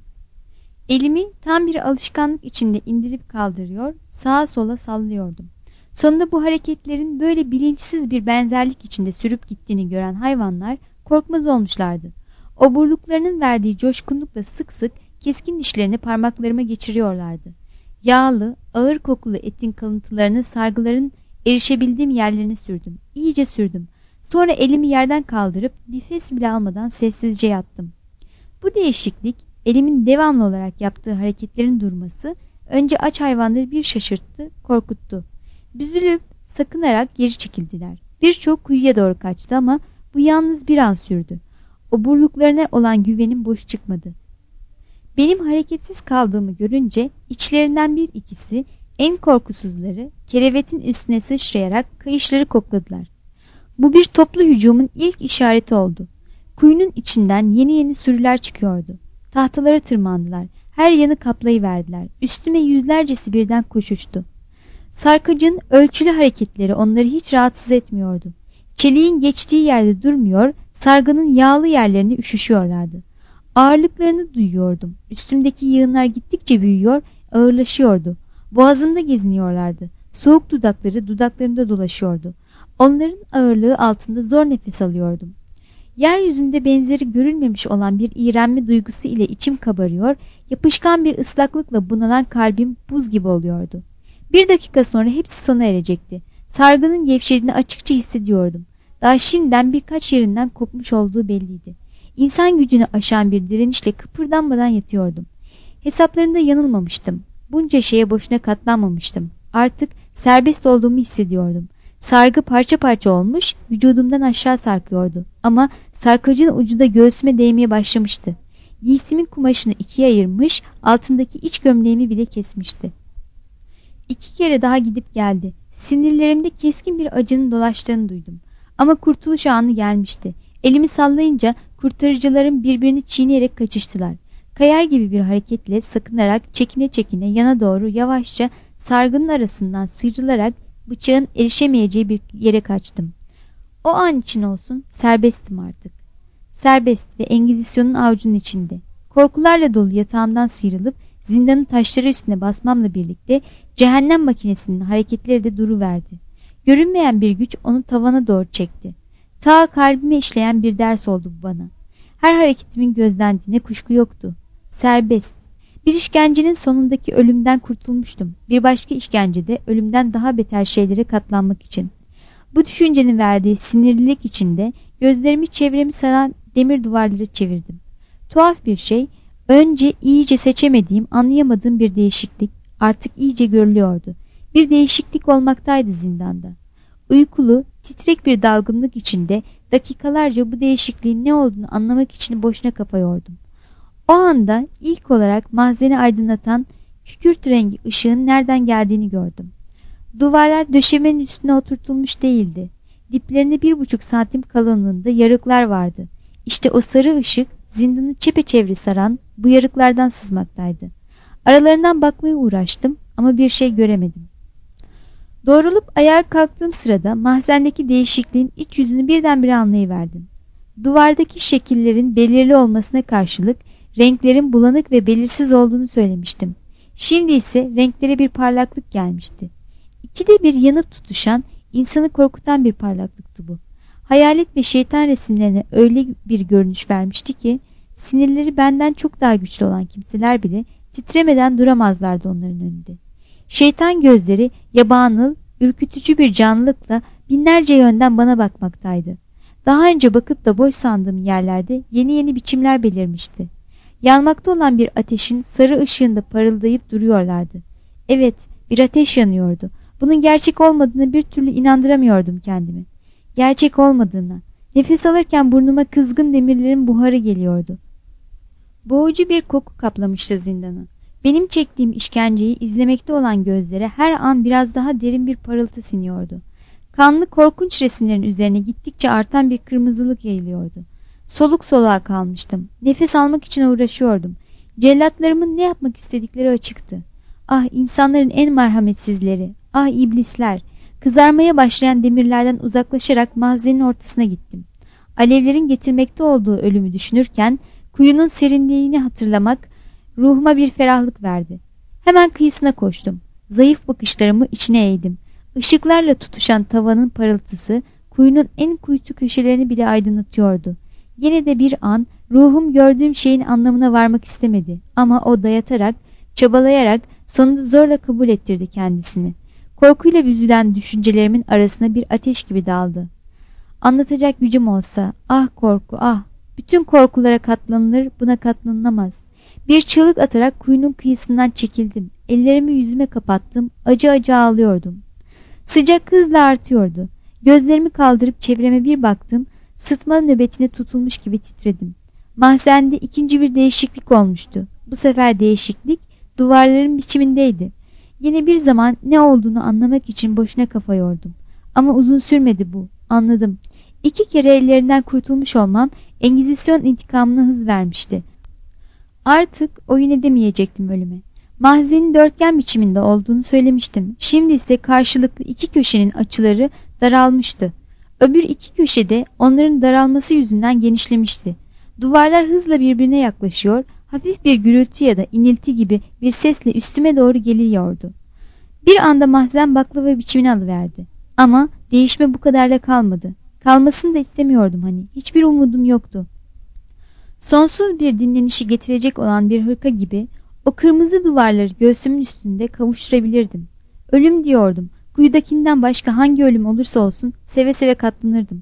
Elimi tam bir alışkanlık içinde indirip kaldırıyor, sağa sola sallıyordum. Sonunda bu hareketlerin böyle bilinçsiz bir benzerlik içinde sürüp gittiğini gören hayvanlar korkmaz olmuşlardı. Oburluklarının verdiği coşkunlukla sık sık keskin dişlerini parmaklarıma geçiriyorlardı. Yağlı, ağır kokulu etin kalıntılarını sargıların erişebildiğim yerlerine sürdüm. İyice sürdüm. Sonra elimi yerden kaldırıp nefes bile almadan sessizce yattım. Bu değişiklik, elimin devamlı olarak yaptığı hareketlerin durması önce aç hayvanları bir şaşırttı, korkuttu. Büzülüp sakınarak geri çekildiler. Birçok kuyuya doğru kaçtı ama bu yalnız bir an sürdü. Oburluklarına olan güvenim boş çıkmadı. Benim hareketsiz kaldığımı görünce içlerinden bir ikisi, en korkusuzları, kerevetin üstüne sıçrayarak kayışları kokladılar. Bu bir toplu hücumun ilk işareti oldu. Kuyunun içinden yeni yeni sürüler çıkıyordu. Tahtalara tırmandılar. Her yanı kaplayıverdiler. Üstüme yüzlercesi birden koşuştu. Sarkıcın ölçülü hareketleri onları hiç rahatsız etmiyordu. Çeliğin geçtiği yerde durmuyor, sargının yağlı yerlerini üşüşüyorlardı. Ağırlıklarını duyuyordum. Üstümdeki yığınlar gittikçe büyüyor, ağırlaşıyordu. Boğazımda geziniyorlardı. Soğuk dudakları dudaklarımda dolaşıyordu. Onların ağırlığı altında zor nefes alıyordum. Yeryüzünde benzeri görülmemiş olan bir iğrenme duygusu ile içim kabarıyor, yapışkan bir ıslaklıkla bunalan kalbim buz gibi oluyordu. Bir dakika sonra hepsi sona erecekti. Sargının gevşediğini açıkça hissediyordum. Daha şimdiden birkaç yerinden kopmuş olduğu belliydi. İnsan gücünü aşan bir direnişle kıpırdanmadan yatıyordum. Hesaplarında yanılmamıştım. Bunca şeye boşuna katlanmamıştım. Artık serbest olduğumu hissediyordum. Sargı parça parça olmuş, vücudumdan aşağı sarkıyordu. Ama sarkacın ucu da göğsüme değmeye başlamıştı. Giysimin kumaşını ikiye ayırmış, altındaki iç gömleğimi bile kesmişti. 2 kere daha gidip geldi. Sinirlerimde keskin bir acının dolaştığını duydum. Ama kurtuluş anı gelmişti. Elimi sallayınca kurtarıcılarım birbirini çiğneyerek kaçıştılar. Kayar gibi bir hareketle sakınarak çekine çekine yana doğru yavaşça sargının arasından sıyrılarak bıçağın erişemeyeceği bir yere kaçtım. O an için olsun serbestim artık. Serbest ve Engizisyon'un avucunun içinde. Korkularla dolu yatağımdan sıyrılıp zindanın taşları üstüne basmamla birlikte cehennem makinesinin hareketleri de duruverdi. Görünmeyen bir güç onu tavana doğru çekti. Ta kalbime işleyen bir ders oldu bu bana. Her hareketimin gözlendiğine kuşku yoktu. Serbest. Bir işkencenin sonundaki ölümden kurtulmuştum. Bir başka işkencede ölümden daha beter şeylere katlanmak için. Bu düşüncenin verdiği sinirlilik içinde gözlerimi çevremi saran demir duvarları çevirdim. Tuhaf bir şey, önce iyice seçemediğim, anlayamadığım bir değişiklik artık iyice görülüyordu. Bir değişiklik olmaktaydı zindanda. Uykulu, titrek bir dalgınlık içinde dakikalarca bu değişikliğin ne olduğunu anlamak için boşuna kafa yordum. O anda ilk olarak mahzeni aydınlatan kükürt rengi ışığın nereden geldiğini gördüm. Duvarlar döşemenin üstüne oturtulmuş değildi. Diplerinde 1,5 santim kalınlığında yarıklar vardı. İşte o sarı ışık zindanı çepeçevre saran bu yarıklardan sızmaktaydı. Aralarından bakmaya uğraştım ama bir şey göremedim. Doğrulup ayağa kalktığım sırada mahzendeki değişikliğin iç yüzünü birdenbire anlayıverdim. Duvardaki şekillerin belirli olmasına karşılık renklerin bulanık ve belirsiz olduğunu söylemiştim. Şimdi ise renklere bir parlaklık gelmişti. İkide bir yanıp tutuşan, insanı korkutan bir parlaklıktı bu. Hayalet ve şeytan resimlerine öyle bir görünüş vermişti ki sinirleri benden çok daha güçlü olan kimseler bile titremeden duramazlardı onların önünde. Şeytan gözleri yabanıl, ürkütücü bir canlılıkla binlerce yönden bana bakmaktaydı. Daha önce bakıp da boş sandığım yerlerde yeni yeni biçimler belirmişti. Yanmakta olan bir ateşin sarı ışığında parıldayıp duruyorlardı. Evet, bir ateş yanıyordu. Bunun gerçek olmadığını bir türlü inandıramıyordum kendimi. Gerçek olmadığına. Nefes alırken burnuma kızgın demirlerin buharı geliyordu. Boğucu bir koku kaplamıştı zindanı. Benim çektiğim işkenceyi izlemekte olan gözlere her an biraz daha derin bir parıltı siniyordu. Kanlı korkunç resimlerin üzerine gittikçe artan bir kırmızılık yayılıyordu. Soluk soluğa kalmıştım. Nefes almak için uğraşıyordum. Cellatlarımın ne yapmak istedikleri açıktı. Ah, insanların en merhametsizleri. Ah, iblisler. Kızarmaya başlayan demirlerden uzaklaşarak mahzenin ortasına gittim. Alevlerin getirmekte olduğu ölümü düşünürken kuyunun serinliğini hatırlamak ruhuma bir ferahlık verdi. Hemen kıyısına koştum. Zayıf bakışlarımı içine eğdim. Işıklarla tutuşan tavanın parıltısı kuyunun en kuytu köşelerini bile aydınlatıyordu. Yine de bir an ruhum gördüğüm şeyin anlamına varmak istemedi. Ama o dayatarak, çabalayarak sonunda zorla kabul ettirdi kendisini. Korkuyla büzülen düşüncelerimin arasına bir ateş gibi daldı. Anlatacak gücüm olsa, ah korku, ah! Bütün korkulara katlanılır, buna katlanılamaz. Bir çığlık atarak kuyunun kıyısından çekildim. Ellerimi yüzüme kapattım, acı acı ağlıyordum. Sıcak hızla artıyordu. Gözlerimi kaldırıp çevreme bir baktım, sıtma nöbetine tutulmuş gibi titredim. Mahzende ikinci bir değişiklik olmuştu. Bu sefer değişiklik duvarların biçimindeydi. Yine bir zaman ne olduğunu anlamak için boşuna kafa yordum. Ama uzun sürmedi bu. Anladım. 2 kere ellerinden kurtulmuş olmam Engizisyon intikamına hız vermişti. Artık oyun edemeyecektim ölüme. Mahzenin dörtgen biçiminde olduğunu söylemiştim. Şimdi ise karşılıklı 2 köşenin açıları daralmıştı. Öbür iki köşede onların daralması yüzünden genişlemişti. Duvarlar hızla birbirine yaklaşıyor, hafif bir gürültü ya da inilti gibi bir sesle üstüme doğru geliyordu. Bir anda mahzen baklava biçimini alıverdi. Ama değişme bu kadarla kalmadı. Kalmasını da istemiyordum hani. Hiçbir umudum yoktu. Sonsuz bir dinlenişi getirecek olan bir hırka gibi o kırmızı duvarları göğsümün üstünde kavuşturabilirdim. Ölüm diyordum. Kuyudakinden başka hangi ölüm olursa olsun seve seve katlanırdım.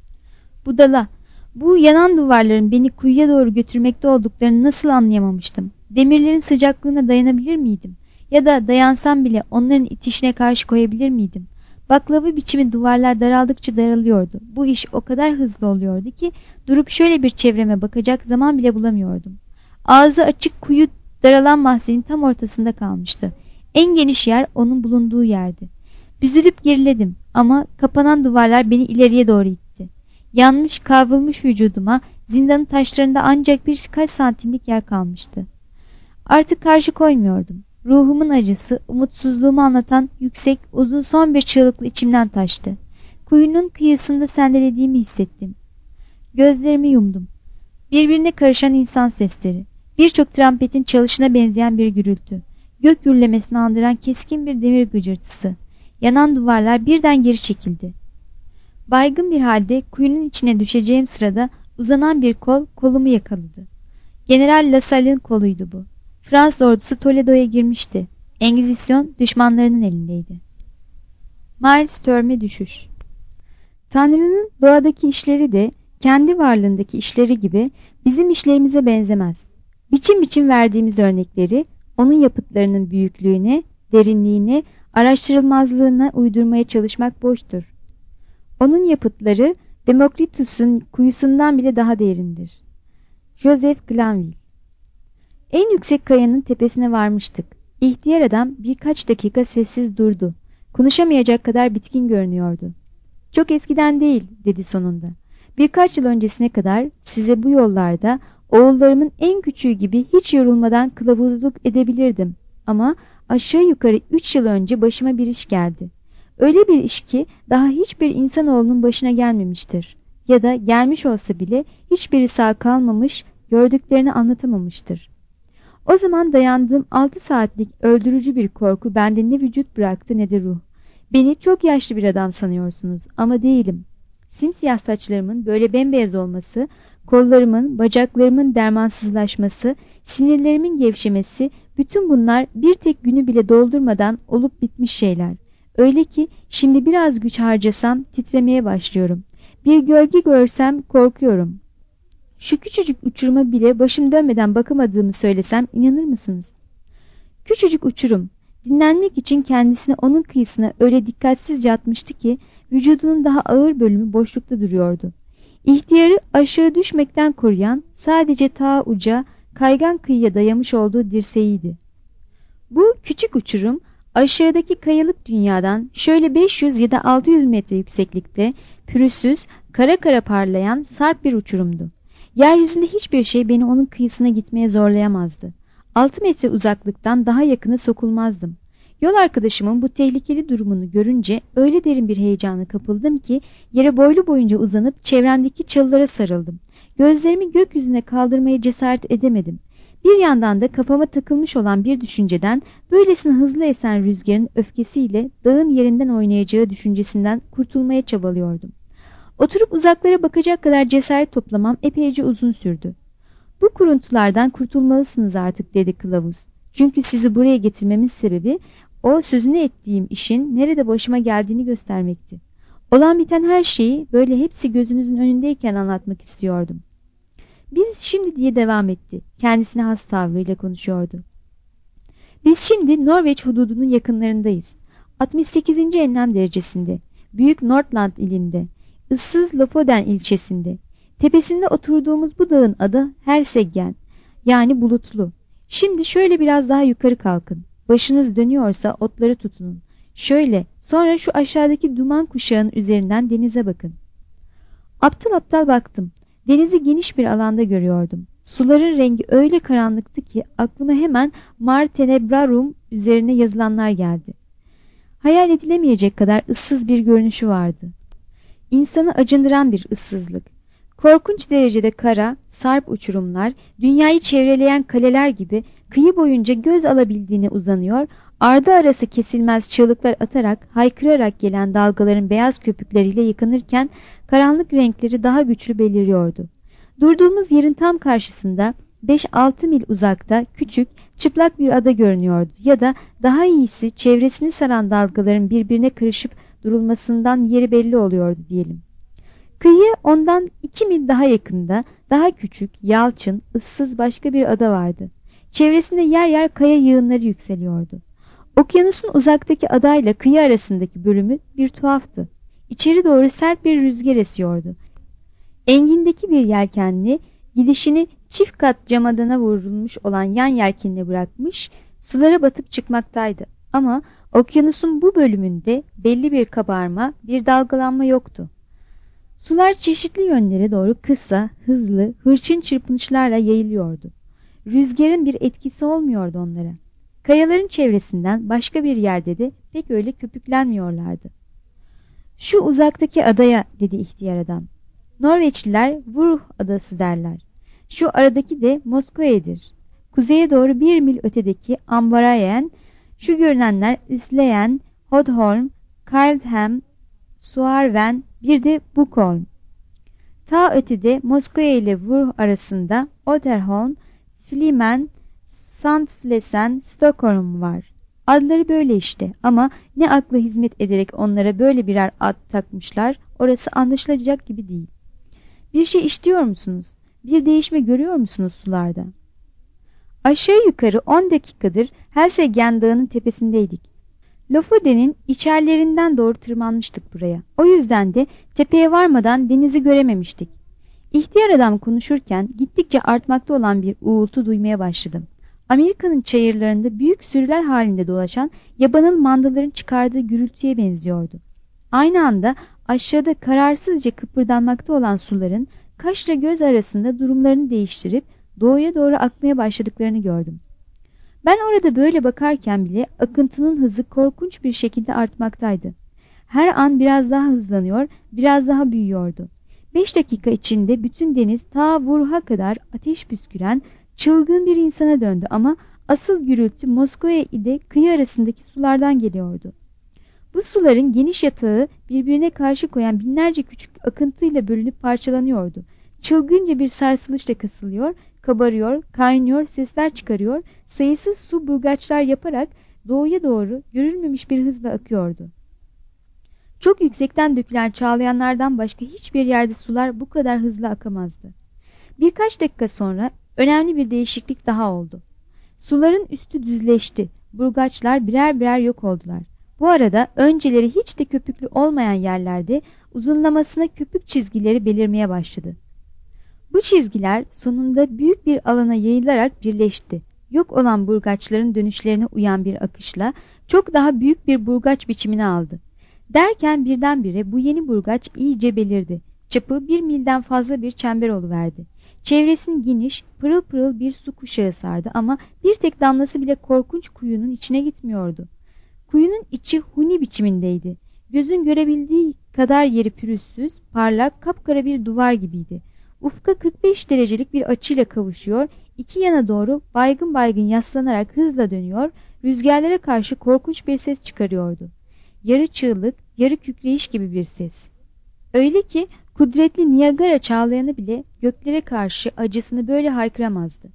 Budala, bu yanan duvarların beni kuyuya doğru götürmekte olduklarını nasıl anlayamamıştım? Demirlerin sıcaklığına dayanabilir miydim? Ya da dayansam bile onların itişine karşı koyabilir miydim? Baklava biçimi duvarlar daraldıkça daralıyordu. Bu iş o kadar hızlı oluyordu ki durup şöyle bir çevreme bakacak zaman bile bulamıyordum. Ağzı açık kuyu daralan mahzenin tam ortasında kalmıştı. En geniş yer onun bulunduğu yerdi. Büzülüp geriledim ama kapanan duvarlar beni ileriye doğru itti. Yanmış, kavrulmuş vücuduma zindanın taşlarında ancak birkaç santimlik yer kalmıştı. Artık karşı koymuyordum. Ruhumun acısı, umutsuzluğumu anlatan yüksek, uzun son bir çığlıkla içimden taştı. Kuyunun kıyısında sendelediğimi hissettim. Gözlerimi yumdum. Birbirine karışan insan sesleri, birçok trampetin çalışına benzeyen bir gürültü, gök gürlemesini andıran keskin bir demir gıcırtısı. Yanan duvarlar birden geri çekildi. Baygın bir halde kuyunun içine düşeceğim sırada uzanan bir kol kolumu yakaladı. General Lasalle'in koluydu bu. Fransız ordusu Toledo'ya girmişti. Engizisyon düşmanlarının elindeydi. Miles Turner'e düşüş. Tanrı'nın doğadaki işleri de kendi varlığındaki işleri gibi bizim işlerimize benzemez. Biçim biçim verdiğimiz örnekleri onun yapıtlarının büyüklüğüne, derinliğine, araştırılmazlığına uydurmaya çalışmak boştur. Onun yapıtları Demokritus'un kuyusundan bile daha derindir. Joseph Glanville. En yüksek kayanın tepesine varmıştık. İhtiyar adam birkaç dakika sessiz durdu. Konuşamayacak kadar bitkin görünüyordu. "Çok eskiden değil," dedi sonunda. "Birkaç yıl öncesine kadar size bu yollarda oğullarımın en küçüğü gibi hiç yorulmadan kılavuzluk edebilirdim. Ama aşağı yukarı 3 yıl önce başıma bir iş geldi. Öyle bir iş ki daha hiçbir insanoğlunun başına gelmemiştir. Ya da gelmiş olsa bile hiçbiri sağ kalmamış, gördüklerini anlatamamıştır. O zaman dayandığım 6 saatlik öldürücü bir korku bende ne vücut bıraktı ne de ruh. Beni çok yaşlı bir adam sanıyorsunuz ama değilim. Simsiyah saçlarımın böyle bembeyaz olması, kollarımın, bacaklarımın dermansızlaşması, sinirlerimin gevşemesi, bütün bunlar bir tek günü bile doldurmadan olup bitmiş şeyler. Öyle ki şimdi biraz güç harcasam titremeye başlıyorum. Bir gölge görsem korkuyorum. Şu küçücük uçuruma bile başım dönmeden bakamadığımı söylesem inanır mısınız? Küçücük uçurum, dinlenmek için kendisini onun kıyısına öyle dikkatsizce atmıştı ki vücudunun daha ağır bölümü boşlukta duruyordu. İhtiyarı aşağı düşmekten koruyan sadece ta uca kaygan kıyıya dayamış olduğu dirseğiydi. Bu küçük uçurum aşağıdaki kayalık dünyadan şöyle 500 ya da 600 metre yükseklikte pürüzsüz, kara kara parlayan sarp bir uçurumdu. Yeryüzünde hiçbir şey beni onun kıyısına gitmeye zorlayamazdı. 6 metre uzaklıktan daha yakına sokulmazdım. Yol arkadaşımın bu tehlikeli durumunu görünce öyle derin bir heyecana kapıldım ki yere boylu boyunca uzanıp çevremdeki çalılara sarıldım. Gözlerimi gökyüzüne kaldırmaya cesaret edemedim. Bir yandan da kafama takılmış olan bir düşünceden, böylesine hızlı esen rüzgarın öfkesiyle dağın yerinden oynayacağı düşüncesinden kurtulmaya çabalıyordum. Oturup uzaklara bakacak kadar cesaret toplamam epeyce uzun sürdü. "Bu kuruntulardan kurtulmalısınız artık," dedi kılavuz. "Çünkü sizi buraya getirmemin sebebi o sözünü ettiğim işin nerede başıma geldiğini göstermekti. Olan biten her şeyi böyle hepsi gözünüzün önündeyken anlatmak istiyordum." "Biz şimdi," diye devam etti. Kendisine has tavrıyla konuşuyordu. "Biz şimdi Norveç hududunun yakınlarındayız. 68. enlem derecesinde. Büyük Nordland ilinde. Issız Lofoden ilçesinde. Tepesinde oturduğumuz bu dağın adı Herseggen, yani bulutlu. Şimdi şöyle biraz daha yukarı kalkın. Başınız dönüyorsa otları tutunun. Şöyle, sonra şu aşağıdaki duman kuşağının üzerinden denize bakın." Aptal aptal baktım. Denizi geniş bir alanda görüyordum. Suların rengi öyle karanlıktı ki aklıma hemen Mar Tenebrarum üzerine yazılanlar geldi. Hayal edilemeyecek kadar ıssız bir görünüşü vardı. İnsanı acındıran bir ıssızlık. Korkunç derecede kara, sarp uçurumlar, dünyayı çevreleyen kaleler gibi kıyı boyunca göz alabildiğine uzanıyor, ardı arası kesilmez çığlıklar atarak, haykırarak gelen dalgaların beyaz köpükleriyle yıkanırken karanlık renkleri daha güçlü beliriyordu. Durduğumuz yerin tam karşısında 5-6 mil uzakta küçük, çıplak bir ada görünüyordu ya da daha iyisi çevresini saran dalgaların birbirine karışıp durulmasından yeri belli oluyordu diyelim. Kıyı ondan 2 mil daha yakında, daha küçük, yalçın, ıssız başka bir ada vardı. Çevresinde yer yer kaya yığınları yükseliyordu. Okyanusun uzaktaki adayla kıyı arasındaki bölümü bir tuhaftı. İçeri doğru sert bir rüzgar esiyordu. Engindeki bir yelkenli, gidişini çift kat camadana vurulmuş olan yan yelkenine bırakmış, sulara batıp çıkmaktaydı. Ama okyanusun bu bölümünde belli bir kabarma, bir dalgalanma yoktu. Sular çeşitli yönlere doğru kısa, hızlı, hırçın çırpınışlarla yayılıyordu. Rüzgarın bir etkisi olmuyordu onlara. Kayaların çevresinden başka bir yerde de pek öyle köpüklenmiyorlardı. "Şu uzaktaki adaya," dedi ihtiyar adam. "Norveçliler Vuruh adası derler. Şu aradaki de Moskoye'dir. Kuzeye doğru 1 mil ötedeki Ambarayen, şu görünenler Isleyen, Hodholm, Kaldhem, Suarven, bir de Bukholm. Ta ötede Moskoye ile Vuruh arasında Otterholm, Flimen, Sandflesen, Stockholm var. Adları böyle işte ama ne akla hizmet ederek onlara böyle birer ad takmışlar, orası anlaşılacak gibi değil. Bir şey istiyor musunuz? Bir değişme görüyor musunuz sularda?" Aşağı yukarı 10 dakikadır Helsegen Dağı'nın tepesindeydik. Lofoten'in içerlerinden doğru tırmanmıştık buraya. O yüzden de tepeye varmadan denizi görememiştik. İhtiyar adam konuşurken gittikçe artmakta olan bir uğultu duymaya başladım. Amerika'nın çayırlarında büyük sürüler halinde dolaşan yabanıl mandaların çıkardığı gürültüye benziyordu. Aynı anda aşağıda kararsızca kıpırdanmakta olan suların kaşla göz arasında durumlarını değiştirip doğuya doğru akmaya başladıklarını gördüm. Ben orada böyle bakarken bile akıntının hızı korkunç bir şekilde artmaktaydı. Her an biraz daha hızlanıyor, biraz daha büyüyordu. 5 dakika içinde bütün deniz ta Vuruh'a kadar ateş püsküren çılgın bir insana döndü ama asıl gürültü Moskova ile kıyı arasındaki sulardan geliyordu. Bu suların geniş yatağı birbirine karşı koyan binlerce küçük akıntıyla bölünüp parçalanıyordu. Çılgınca bir sarsılışla kasılıyor, kabarıyor, kaynıyor, sesler çıkarıyor, sayısız su burgaçlar yaparak doğuya doğru görülmemiş bir hızla akıyordu. Çok yüksekten dökülen çağlayanlardan başka hiçbir yerde sular bu kadar hızlı akamazdı. Birkaç dakika sonra önemli bir değişiklik daha oldu. Suların üstü düzleşti, burgaçlar birer birer yok oldular. Bu arada önceleri hiç de köpüklü olmayan yerlerde uzunlamasına köpük çizgileri belirmeye başladı. Bu çizgiler sonunda büyük bir alana yayılarak birleşti. Yok olan burgaçların dönüşlerine uyan bir akışla çok daha büyük bir burgaç biçimini aldı. Derken birdenbire bu yeni burgaç iyice belirdi. Çapı 1 milden fazla bir çember oluverdi. Çevresini geniş, pırıl pırıl bir su kuşağı sardı ama bir tek damlası bile korkunç kuyunun içine gitmiyordu. Kuyunun içi huni biçimindeydi. Gözün görebildiği kadar yeri pürüzsüz, parlak, kapkara bir duvar gibiydi. Ufka 45 derecelik bir açıyla kavuşuyor, iki yana doğru baygın baygın yaslanarak hızla dönüyor, rüzgarlara karşı korkunç bir ses çıkarıyordu. Yarı çığlık, yarı kükreyiş gibi bir ses. Öyle ki kudretli Niagara çağlayanı bile göklere karşı acısını böyle haykıramazdı.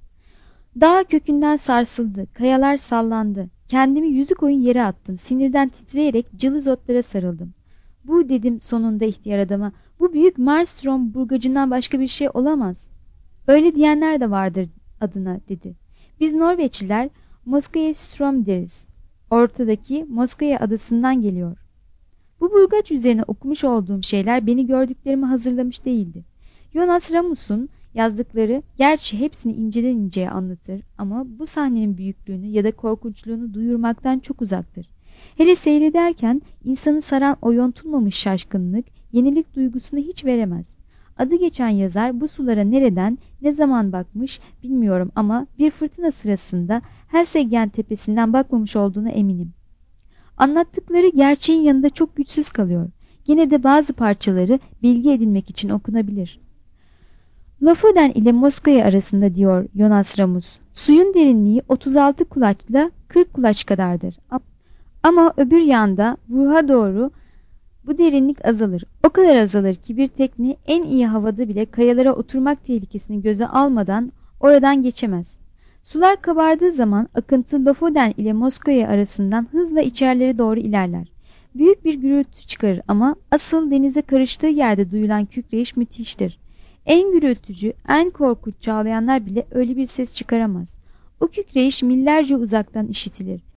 Dağ kökünden sarsıldı, kayalar sallandı. Kendimi yüzük oyun yere attım, sinirden titreyerek cılız otlara sarıldım. "Bu," dedim sonunda ihtiyar adama, "bu büyük Marstrom burgacından başka bir şey olamaz." "Öyle diyenler de vardır adına," dedi. "Biz Norveçliler Moskoye Strom deriz. Ortadaki Moskoye adasından geliyor." Bu burgaç üzerine okumuş olduğum şeyler beni gördüklerimi hazırlamış değildi. Jonas Ramus'un yazdıkları gerçi hepsini inceden inceye anlatır ama bu sahnenin büyüklüğünü ya da korkunçluğunu duyurmaktan çok uzaktır. Hele seyrederken insanı saran o yontulmamış şaşkınlık, yenilik duygusunu hiç veremez. Adı geçen yazar bu sulara nereden, ne zaman bakmış bilmiyorum ama bir fırtına sırasında Helsegen tepesinden bakmamış olduğuna eminim. Anlattıkları gerçeğin yanında çok güçsüz kalıyor. gene de bazı parçaları bilgi edinmek için okunabilir. Lofoden ile Moskova arasında diyor Jonas Ramus. Suyun derinliği 36 kulaçla 40 kulaç kadardır. Ama öbür yanda Vuh'a doğru bu derinlik azalır. O kadar azalır ki bir tekne en iyi havada bile kayalara oturmak tehlikesini göze almadan oradan geçemez. Sular kabardığı zaman akıntı Lofoden ile Moskova arasından hızla içerilere doğru ilerler. Büyük bir gürültü çıkarır ama asıl denize karıştığı yerde duyulan kükreyiş müthiştir. En gürültücü, en korkunç çağlayanlar bile öyle bir ses çıkaramaz. O kükreyiş millerce uzaktan işitilir.